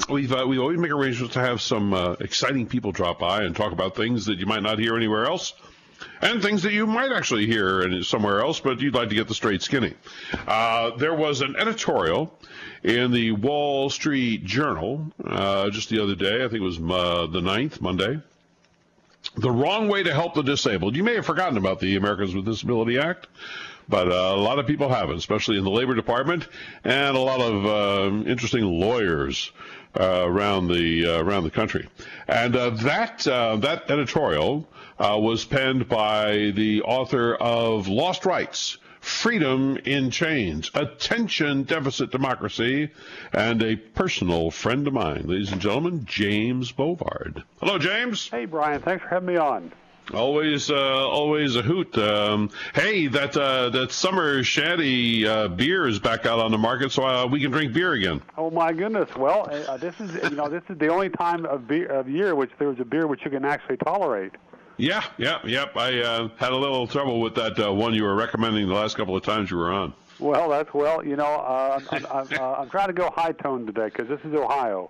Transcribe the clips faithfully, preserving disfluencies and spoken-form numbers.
we've uh, we always make arrangements to have some uh, exciting people drop by and talk about things that you might not hear anywhere else, and things that you might actually hear in, somewhere else, but you'd like to get the straight skinny. Uh, there was an editorial in the Wall Street Journal uh, just the other day. I think it was uh, the ninth, Monday. The wrong way to help the disabled. You may have forgotten about the Americans with Disability Act, but uh, a lot of people haven't, especially in the Labor Department, and a lot of uh, interesting lawyers uh, around the uh, around the country. And uh, that uh, that editorial uh, was penned by the author of Lost Rights, Freedom in Chains, Attention Deficit Democracy, and a personal friend of mine, ladies and gentlemen, James Bovard. Hello, James. Hey, Brian. Thanks for having me on. Always, uh, always a hoot. Um, hey, that uh, that summer shanty uh, beer is back out on the market, so uh, we can drink beer again. Oh my goodness! Well, uh, this is you know this is the only time of beer of year which there was a beer which you can actually tolerate. Yeah, yeah, yep. I uh, had a little trouble with that uh, one you were recommending the last couple of times you were on. Well, that's well, you know, uh, I'm, I'm, uh, I'm trying to go high tone today because this is Ohio.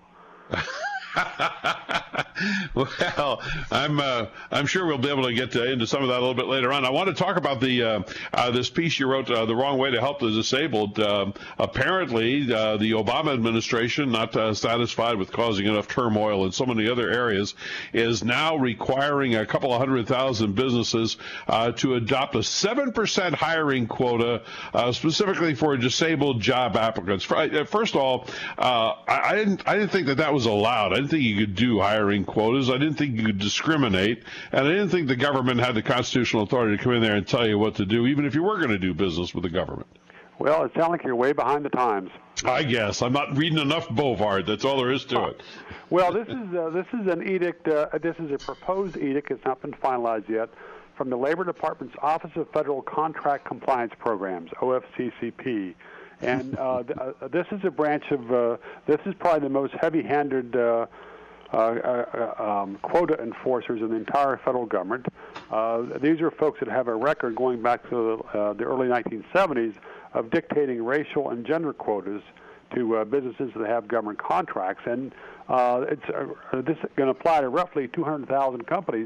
Well, I'm uh, I'm sure we'll be able to get uh, into some of that a little bit later on. I want to talk about the uh, uh, this piece you wrote, uh, The Wrong Way to Help the Disabled. Uh, apparently, uh, the Obama administration, not uh, satisfied with causing enough turmoil in so many other areas, is now requiring a couple of hundred thousand businesses uh, to adopt a seven percent hiring quota uh, specifically for disabled job applicants. First of all, uh, I, I didn't I didn't think that that was allowed. I didn't think you could do hiring quotas. I didn't think you could discriminate, and I didn't think the government had the constitutional authority to come in there and tell you what to do, even if you were going to do business with the government. Well, it sounds like you're way behind the times. I guess I'm not reading enough Bovard. That's all there is to it. Well, this is uh, this is an edict. Uh, this is a proposed edict. It's not been finalized yet. From the Labor Department's Office of Federal Contract Compliance Programs, O F C C P. And uh, th- uh, this is a branch of, uh, this is probably the most heavy-handed uh, uh, uh, um, quota enforcers in the entire federal government. Uh, these are folks that have a record going back to uh, the early nineteen seventies of dictating racial and gender quotas to uh, businesses that have government contracts. And uh, it's uh, this is going to apply to roughly two hundred thousand companies,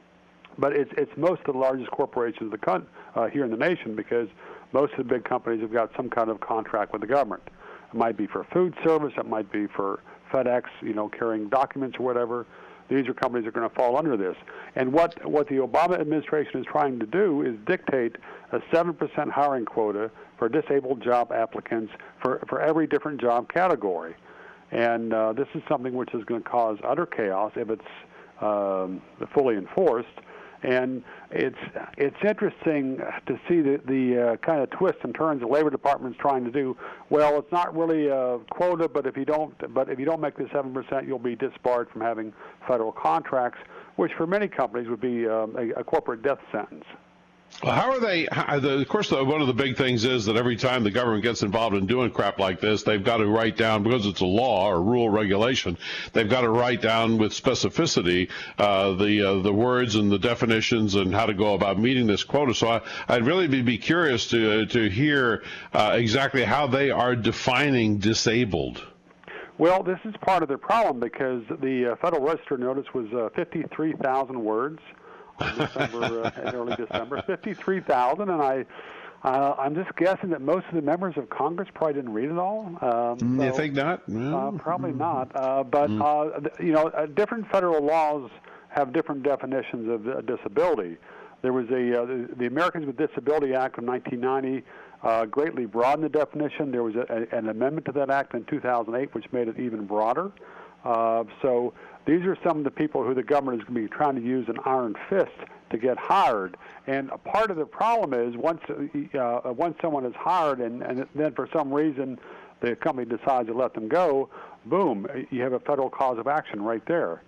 but it's, it's most of the largest corporations of the con- uh, here in the nation, because most of the big companies have got some kind of contract with the government. It might be for food service. It might be for FedEx, you know, carrying documents or whatever. These are companies that are going to fall under this. And what, what the Obama administration is trying to do is dictate a seven percent hiring quota for disabled job applicants for, for every different job category. And uh, this is something which is going to cause utter chaos if it's um, fully enforced. And it's it's interesting to see the, the uh, kind of twists and turns the Labor Department's trying to do. Well, it's not really a quota, but if you don't but if you don't make the seven percent, you'll be disbarred from having federal contracts, which for many companies would be um, a, a corporate death sentence. Well, how are they? How, the, of course, the, one of the big things is that every time the government gets involved in doing crap like this, they've got to write down, because it's a law or rule regulation, they've got to write down with specificity uh, the uh, the words and the definitions and how to go about meeting this quota. So I, I'd really be, be curious to uh, to hear uh, exactly how they are defining disabled. Well, this is part of the problem, because the uh, Federal Register notice was uh, fifty-three thousand words. December, uh, in early December, fifty-three thousand, and I, uh, I'm just guessing that most of the members of Congress probably didn't read it all. Um, so, you so, think not? No. Uh, probably not. Uh, but mm. uh, you know, uh, different federal laws have different definitions of uh, disability. There was a uh, the, the Americans with Disability Act of nineteen ninety uh, greatly broadened the definition. There was a, a, an amendment to that act in two thousand eight, which made it even broader. Uh, so these are some of the people who the government is going to be trying to use an iron fist to get hired. And a part of the problem is once uh, once someone is hired and, and then for some reason the company decides to let them go, boom, you have a federal cause of action right there.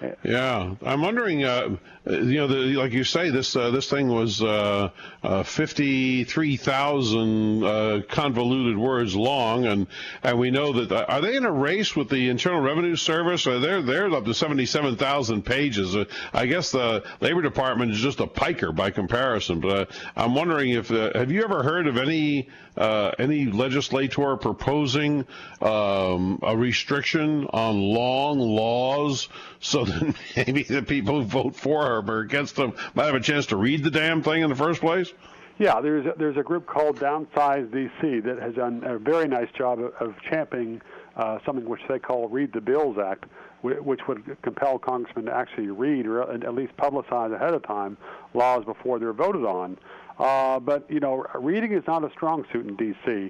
Yeah, I'm wondering. Uh, you know, the, like you say, this uh, this thing was uh, uh, fifty-three thousand uh, convoluted words long, and and we know that uh, are they in a race with the Internal Revenue Service? Uh, they're they're up to seventy-seven thousand pages. Uh, I guess the Labor Department is just a piker by comparison. But uh, I'm wondering if uh, have you ever heard of any uh, any legislator proposing um, a restriction on long laws so that maybe the people who vote for her or against them might have a chance to read the damn thing in the first place? Yeah, there's a, there's a group called Downsize D C that has done a very nice job of, of championing uh, something which they call Read the Bills Act, which would compel congressmen to actually read or at least publicize ahead of time laws before they're voted on. Uh, but, you know, reading is not a strong suit in D C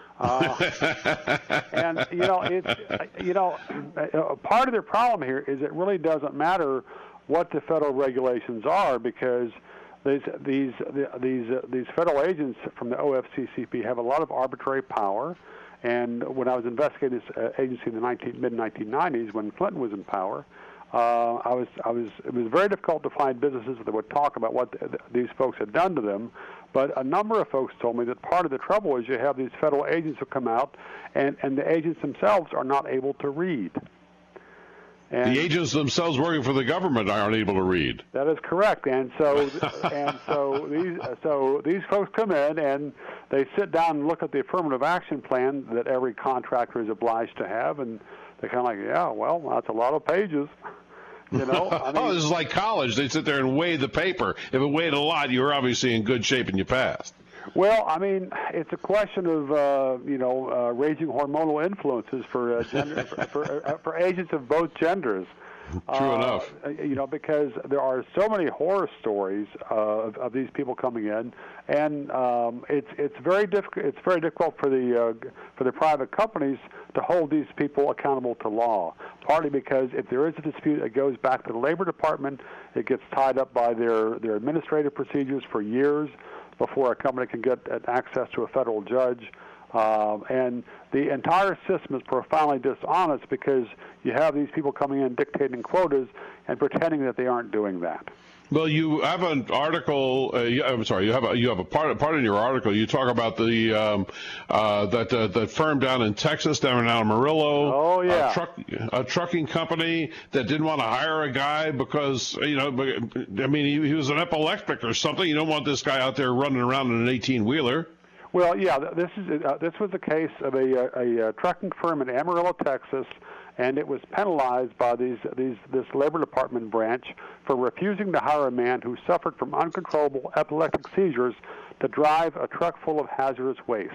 Uh, and you know, it's you know, part of the problem here is it really doesn't matter what the federal regulations are, because these these these uh, these federal agents from the O F C C P have a lot of arbitrary power. And when I was investigating this uh, agency in the mid nineteen nineties, when Clinton was in power, uh, I was I was it was very difficult to find businesses that would talk about what the, these folks had done to them. But a number of folks told me that part of the trouble is you have these federal agents who come out, and, and the agents themselves are not able to read. And the agents themselves working for the government aren't able to read. That is correct. And so and so these so these folks come in and they sit down and look at the affirmative action plan that every contractor is obliged to have, and they're kind of like, yeah, well, that's a lot of pages. You know, I mean, oh, this is like college. They sit there and weigh the paper. If it weighed a lot, you were obviously in good shape and you passed. Well, I mean, it's a question of uh, you know uh, raising hormonal influences for uh, gender, for, for, uh, for agents of both genders. True uh, enough. You know, because there are so many horror stories uh, of, of these people coming in, and um, it's it's very difficult. It's very difficult for the uh, for the private companies to hold these people accountable to law. Partly because if there is a dispute, it goes back to the Labor Department. It gets tied up by their their administrative procedures for years before a company can get access to a federal judge. Um, and the entire system is profoundly dishonest because you have these people coming in dictating quotas and pretending that they aren't doing that. Well, you have an article. Uh, you, I'm sorry. You have a you have a part part in your article. You talk about the um, uh, that uh, that firm down in Texas, down in Amarillo. Oh yeah. A, truck, a trucking company that didn't want to hire a guy because you know, I mean, he, he was an epileptic or something. You don't want this guy out there running around in an eighteen wheeler. Well, yeah. This is uh, this was the case of a, a, a trucking firm in Amarillo, Texas. And it was penalized by these, these, this Labor Department branch for refusing to hire a man who suffered from uncontrollable epileptic seizures to drive a truck full of hazardous waste.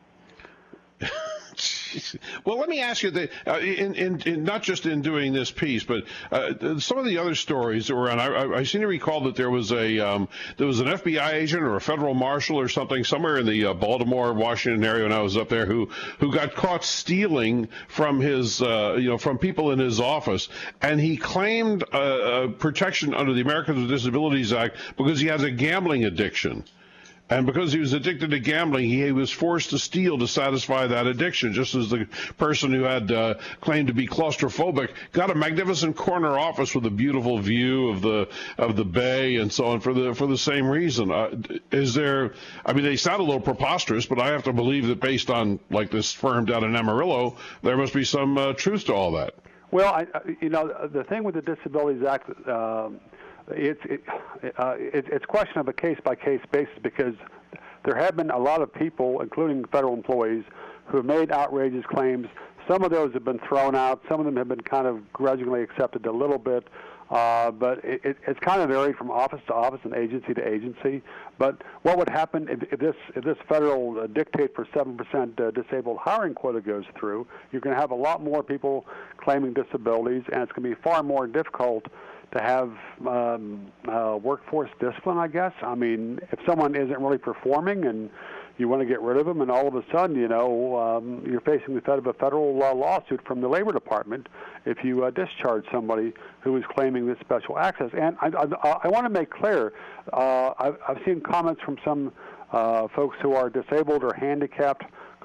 Well, let me ask you, that, uh, in, in, in, not just in doing this piece, but uh, some of the other stories that were on. I, I seem to recall that there was a um, there was an F B I agent or a federal marshal or something somewhere in the uh, Baltimore, Washington area when I was up there who who got caught stealing from his uh, you know from people in his office, and he claimed uh, uh, protection under the Americans with Disabilities Act because he has a gambling addiction. And because he was addicted to gambling, he was forced to steal to satisfy that addiction, just as the person who had uh, claimed to be claustrophobic got a magnificent corner office with a beautiful view of the of the bay and so on for the for the same reason. Uh, is there? I mean, they sound a little preposterous, but I have to believe that based on like this firm down in Amarillo, there must be some uh, truth to all that. Well, I, you know, the thing with the Disabilities Act. Um, It's it, uh, it, it's a question of a case-by-case basis because there have been a lot of people, including federal employees, who have made outrageous claims. Some of those have been thrown out. Some of them have been kind of grudgingly accepted a little bit. Uh, but it, it, it's kind of varied from office to office and agency to agency. But what would happen if, if this if this federal uh, dictate for seven percent uh, disabled hiring quota goes through? You're going to have a lot more people claiming disabilities, and it's going to be far more difficult to have um, uh, workforce discipline, I guess. I mean, if someone isn't really performing and you want to get rid of them, and all of a sudden, you know, um, you're facing the threat of a federal uh, lawsuit from the Labor Department if you uh, discharge somebody who is claiming this special access. And I, I, I want to make clear, uh, I've, I've seen comments from some uh, folks who are disabled or handicapped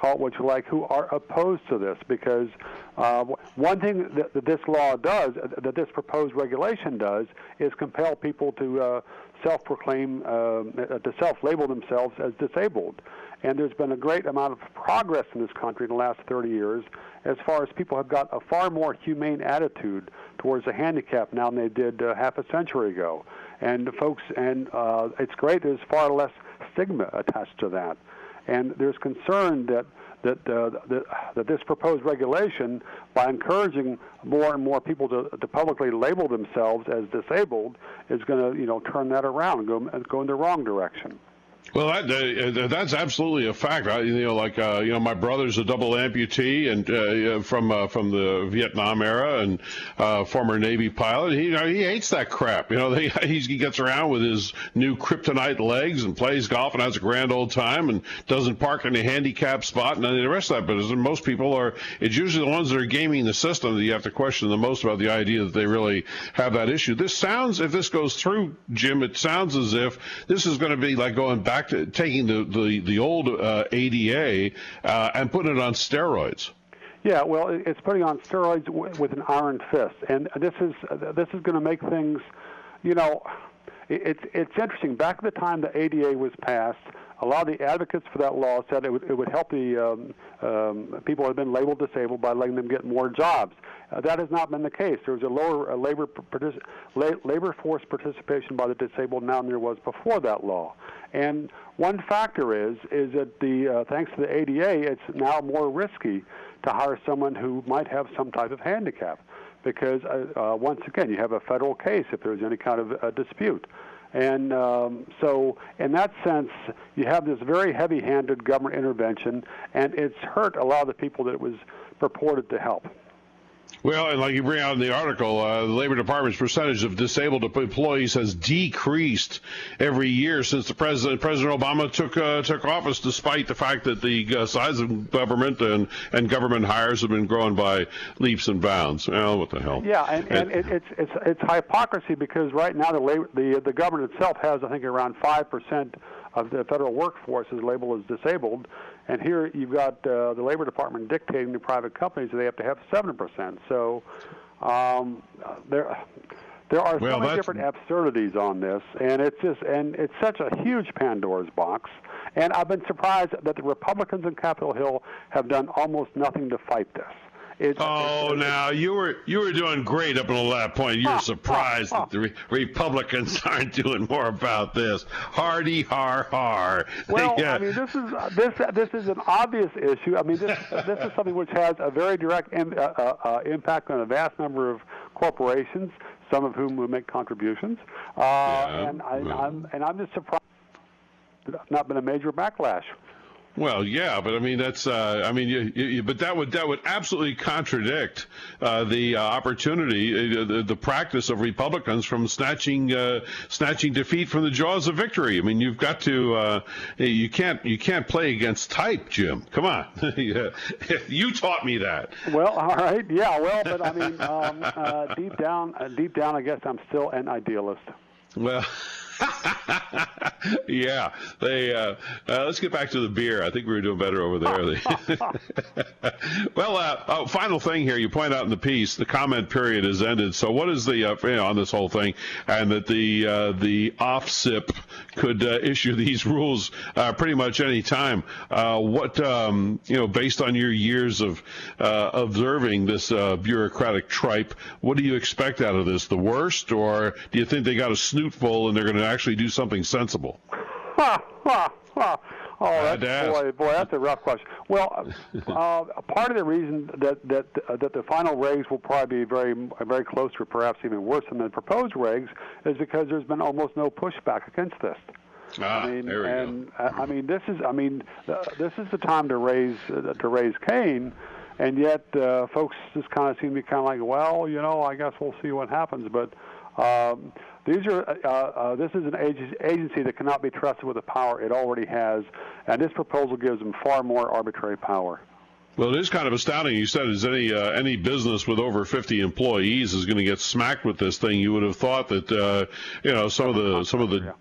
call it what you like, who are opposed to this, because uh, one thing that, that this law does, that this proposed regulation does, is compel people to uh, self-proclaim, uh, to self-label themselves as disabled. And there's been a great amount of progress in this country in the last thirty years as far as people have got a far more humane attitude towards the handicap now than they did uh, half a century ago. And folks, and uh, it's great, there's far less stigma attached to that. And there's concern that that, uh, that that this proposed regulation, by encouraging more and more people to, to publicly label themselves as disabled, is going to, you know, turn that around and go, and go in the wrong direction. Well, that, uh, that's absolutely a fact. I, you know, like uh, you know, my brother's a double amputee and uh, from uh, from the Vietnam era and uh, former Navy pilot. He you know, he hates that crap. You know, he he gets around with his new kryptonite legs and plays golf and has a grand old time and doesn't park in a handicap spot and any of the rest of that business. And most people are. It's usually the ones that are gaming the system that you have to question the most about the idea that they really have that issue. This sounds, if this goes through, Jim, it sounds as if this is going to be like going back. Back to taking the the, the old uh, A D A uh, and putting it on steroids. Yeah, well, it's putting on steroids w- with an iron fist, and this is uh, this is going to make things, you know, it, it's it's interesting. Back at the time the A D A was passed, a lot of the advocates for that law said it would it would help the um, um, people who have been labeled disabled by letting them get more jobs. Uh, that has not been the case. There was a lower uh, labor partic- la- labor force participation by the disabled now than there was before that law. And one factor is is that the uh, thanks to the A D A, it's now more risky to hire someone who might have some type of handicap, because uh, uh, once again, you have a federal case if there's any kind of uh, dispute. And um, so in that sense, you have this very heavy-handed government intervention, and it's hurt a lot of the people that it was purported to help. Well, and like you bring out in the article, uh, the Labor Department's percentage of disabled employees has decreased every year since the president, President Obama took uh, took office, despite the fact that the uh, size of government and, and government hires have been growing by leaps and bounds. Well, what the hell? Yeah, and, and, and it, it's it's it's hypocrisy, because right now the labor, the the government itself has, I think, around five percent of the federal workforce is labeled as disabled. And here you've got uh, the Labor Department dictating to private companies that they have to have seven percent. So um, there, there are well, so many different absurdities on this, and it's just and it's such a huge Pandora's box. And I've been surprised that the Republicans in Capitol Hill have done almost nothing to fight this. It's, oh, it's, now you were you were doing great up until that point. You're surprised that the re- Republicans aren't doing more about this. Hardy har har. Well, yeah. I mean, this is this this is an obvious issue. I mean, this this is something which has a very direct in, uh, uh, impact on a vast number of corporations, some of whom will make contributions. Uh, yeah, and I, well. I'm and I'm just surprised there's not been a major backlash. Well, yeah, but I mean that's uh, I mean, you, you, but that would that would absolutely contradict uh, the uh, opportunity, uh, the, the practice of Republicans from snatching uh, snatching defeat from the jaws of victory. I mean, you've got to uh, you can't you can't play against type, Jim. Come on, you taught me that. Well, all right, yeah, well, but I mean, um, uh, deep down, uh, deep down, I guess I'm still an idealist. Well. yeah, they. Uh, uh, let's get back to the beer. I think we were doing better over there. well, uh, oh, final thing here. You point out in the piece the comment period is ended. So, what is the uh, you know, on this whole thing, and that the uh, the O F C I P could uh, issue these rules uh, pretty much any time. Uh, what um, you know, based on your years of uh, observing this uh, bureaucratic tripe, what do you expect out of this? The worst, or do you think they got a snoot full and they're going to actually do something sensible? Ha, ha, ha. Oh, that's, boy, boy, that's a rough question. Well, uh, part of the reason that that uh, that the final regs will probably be very very close or perhaps even worse than the proposed regs is because there's been almost no pushback against this. Ah, I mean, there we and go. I mean, this is I mean, uh, this is the time to raise uh, to raise Cain, and yet uh, folks just kind of seem to be kind of like, well, you know, I guess we'll see what happens, but. Um, These are. Uh, uh, this is an agency that cannot be trusted with the power it already has, and this proposal gives them far more arbitrary power. Well, it is kind of astounding. You said as any uh, any business with over fifty employees is going to get smacked with this thing. You would have thought that uh, you know some of the some of the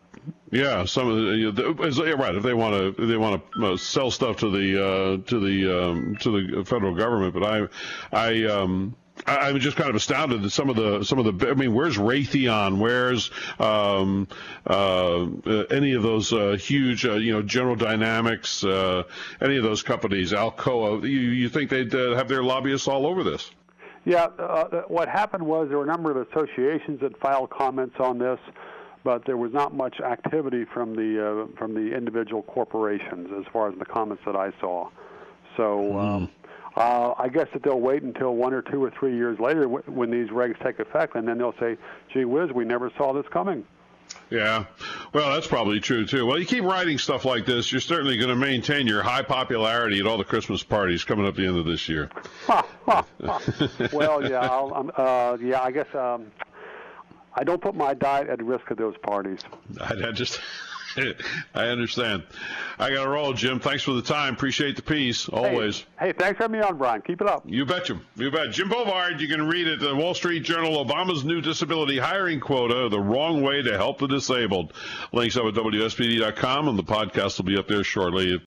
Yeah, some of the, you know, the yeah, right. If they want to, they want to uh, sell stuff to the uh, to the um, to the federal government. But I, I, um, I, I'm just kind of astounded that some of the some of the. I mean, where's Raytheon? Where's um, uh, any of those uh, huge, uh, you know, General Dynamics? Uh, any of those companies? Alcoa. You you think they'd uh, have their lobbyists all over this? Yeah. Uh, what happened was there were a number of associations that filed comments on this, but there was not much activity from the uh, from the individual corporations as far as the comments that I saw. So mm. um, uh, I guess that they'll wait until one or two or three years later w- when these regs take effect, and then they'll say, "Gee whiz, we never saw this coming." Yeah, well, that's probably true too. Well, you keep writing stuff like this, you're certainly going to maintain your high popularity at all the Christmas parties coming up the end of this year. Well, yeah, I'll, um, uh, yeah, I guess. Um, I don't put my diet at risk at those parties. I, I just, I understand. I got to roll, Jim. Thanks for the time. Appreciate the piece, always. Hey, hey, thanks for having me on, Brian. Keep it up. You betcha. You bet. Jim Bovard, you can read it at the Wall Street Journal, Obama's new disability hiring quota, the wrong way to help the disabled. Links up at W S P D dot com, and the podcast will be up there shortly.